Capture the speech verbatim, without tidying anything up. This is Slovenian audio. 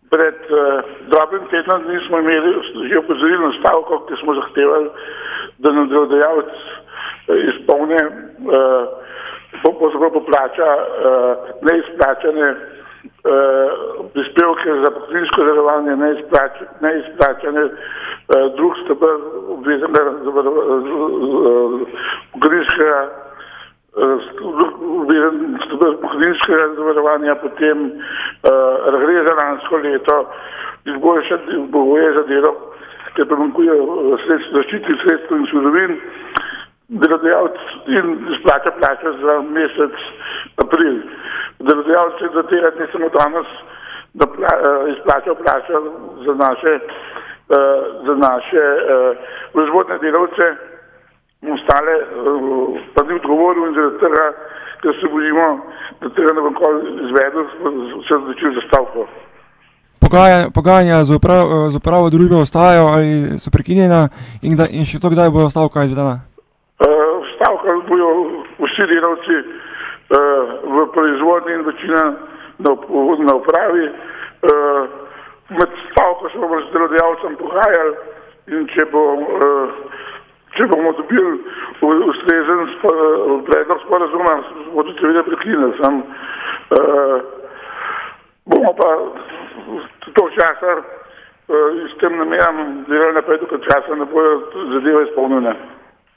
Pred uh, dobrim tednom dni smo imeli že opozorilno stavko, ki smo zahtevali, da nam delodajalec izpolni uh, pravzaprav poplača uh, neizplačane uh, prispevke za pokojninsko zavarovanje, neizplač, neizplačane uh, drug steber obveznega pokojninskega pokojninskega zavarovanja, potem uh, regres za lansko leto, izboljšati pogoje za delo, ker primanjkuje sredstv, zaščitnih sredstev in surovin, delodajalec in izplača plača za mesec april. Delodajalec je za tega ne samo danes, da pla, uh, izplača plača za naše, uh, za naše uh, proizvodne delavce, ostale uh, pa ni odgovoril in zaradi tega, ker se bojimo, da tega ne bom kol izvedel, se odločil za stavko. Pogajanja, pogajanja z, uprav, z upravo družbe ostajajo ali so prekinjena in, in še to, kdaj bo stavka izvedena? Uh, stavka bojo vsi delavci uh, v proizvodnji in večina na, na upravi. Uh, med stavko se bomo z delodajalcem pogajali in če bo uh, Če bomo dobili ustrezen predlog sporazuma, bodo seveda prekinili. Sam uh, bomo pa to časa uh, s tem namenom delali naprej, dokaj časa ne bojo zadeve izpolnjene.